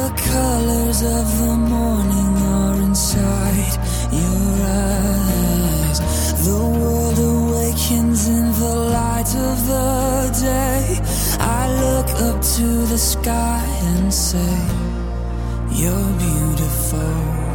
the colors of the morning are inside your eyes. The world awakens in the light of the day. I look up to the sky and say, you're beautiful.